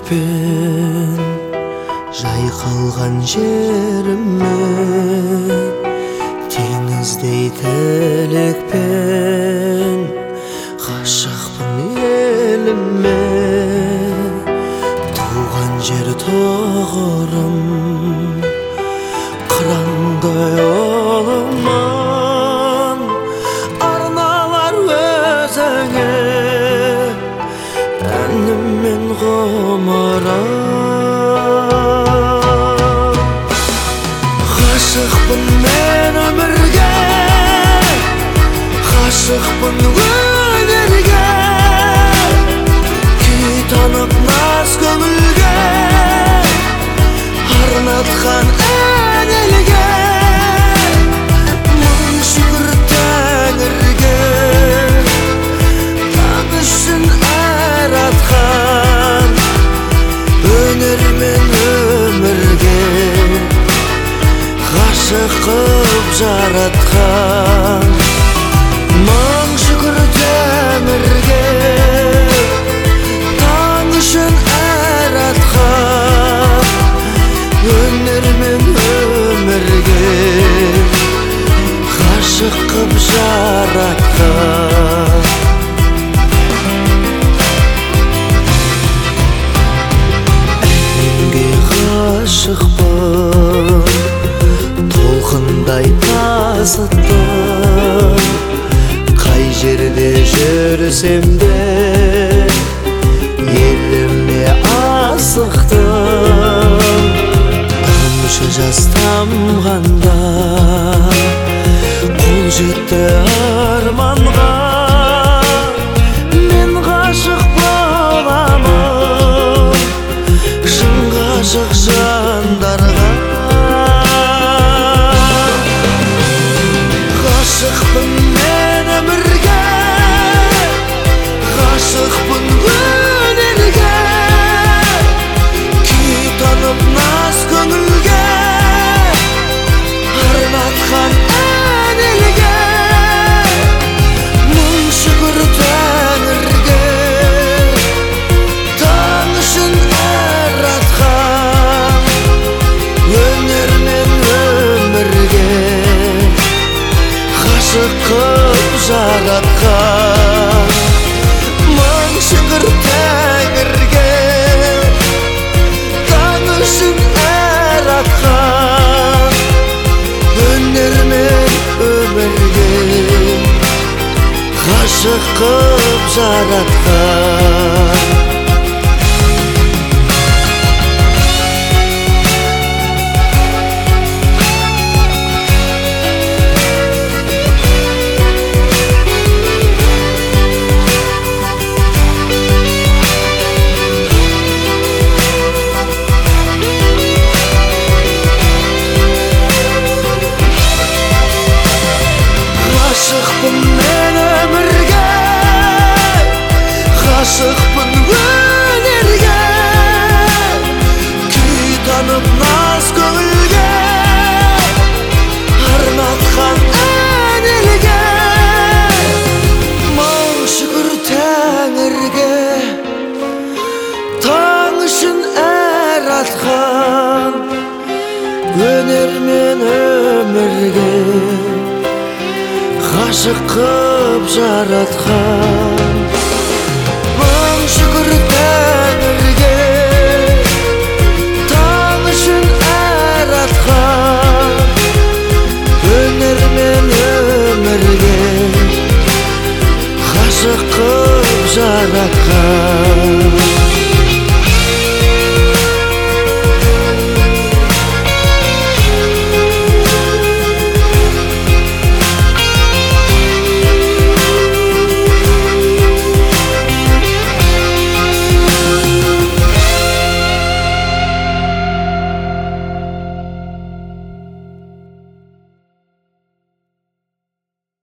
жүрекпен жайқалған жеріме теңіздей тілекпен ғашықпын еліме туған жер тұғырым қырандай ұлымын арналар өзіңе әнім мен ғұмырым ғашықпын мен өмірге ғашықпын өнерге күй танып наз көңілге арнатқан ән елге мың шүкір тәңірге таң үшін әр атқан өнер мен өмірге ғашық қып жаратқан мың шүкір тәңірге таң үшін әр атқан өнер мен өмірге ғашық қып жаратқан әнге ғашықпын толқындай тасыттым қай жерде жүрсем де еліме асықтым тамшы жас тамғанда қол жетті арманға мен ғашық боламын шын ғашық жандарға ғашықпын мен өмірге ғашықпын өнерге күй танып наз көңілге арнатқан ән елге мың шүкір тәңірге таң үшін әр атқан өнер мен өмірге ғашық қып жаратқан мың шүкір тәңірге таң үшін әр атқан өнер мен өмірге ғашық қып жаратқан ғашықпын мен өмірге ғашықпын өнерге күй танып наз көңілге арнатқан ән елге мың шүкір тәңірге таң үшін әр атқан өнер мен өмірге ғашық қып жаратқан мың шүкір